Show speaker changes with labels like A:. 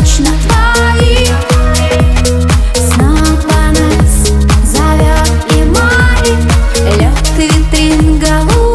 A: точно твои. Снова нас зовет и манит лед витрин голубых.